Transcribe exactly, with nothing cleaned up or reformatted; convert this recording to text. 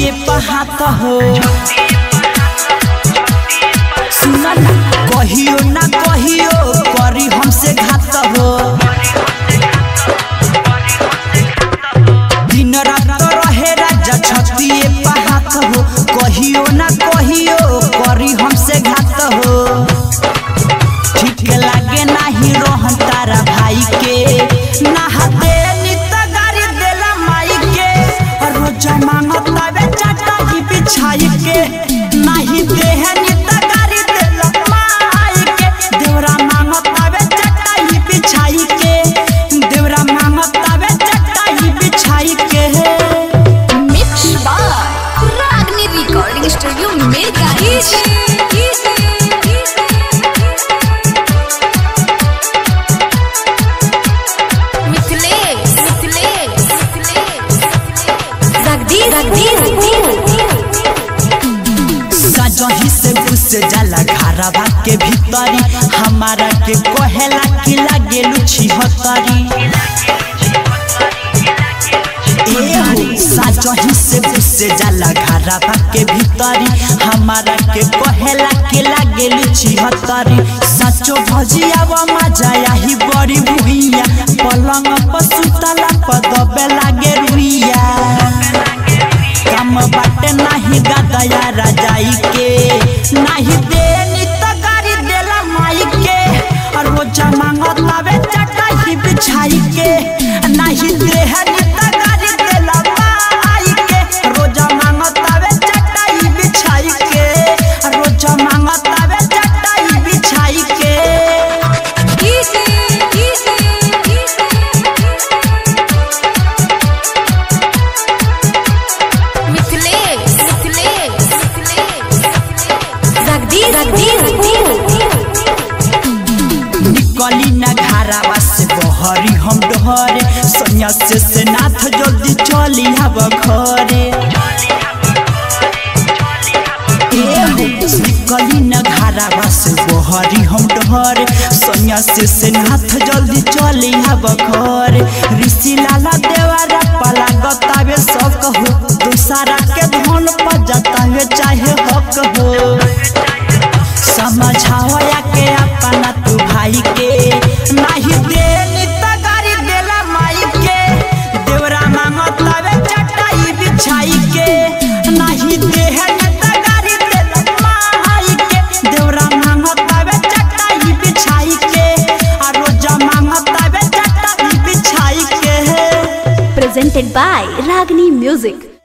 छतिए पहात हो सुना ना कहियो ना कहियो करी हमसे घात हो दिन रात रहे राजा छतिए पहात हो कहियो ना कहियो करी हमसे घात हो ठीक लागे नाही रोहन तारा भाई के नहाते नित गारी देला माई के रोज मांगता बे चाटा ही बिछाई के नाही देह नित गारी देला माई के देवरा मांगता बे चाटा ही बिछाई के देवरा मांगता बे चाटा ही बिछाई के mix by Ragini recording studio Mirganj सजही से घुस जाला घरवा के भीतरी हमारा के कहेला कि लागे लुची हतरी ए हो सजही से घुस जाला घरवा के भीतरी हमारा के कहेला कि लागे लुची हतरी सचो भजिया व मजा आही बड़ी भुइया पलंग पर सुतला पर दबे लागे रुइया काम बाटे नाही गदया राजाई के नाही दे नित गारी देला माई के और वो जमांगत लावे चटा ही बिछाई के नाही दे नित गारी देला माई के रोज मांगत लावे चटा ही बिछाई के रोज मांगत लावे चटा ही बिछाई के निकली ना घरावा से बहरी हम डहरे सोनिया से से नाथ जल्दी चली हब घरे निकली ना घरावा से बहरी हम डहरे सोनिया से से नाथ जल्दी चली हब घरे ऋषि लाला देवारा पला गतावे शौक हो दूसरा के धन पर जतावे चाहे हक हो समझावया के अपना तू भाई के नाही दे नित गारी देला माई के देवरा मांगत लावे चटाई बिछाई के नाही दे नित गारी देला माई के देवरा मांगत लावे चटाई बिछाई के आ रोज मांगत लावे चटाई बिछाई के presented by Ragini Music।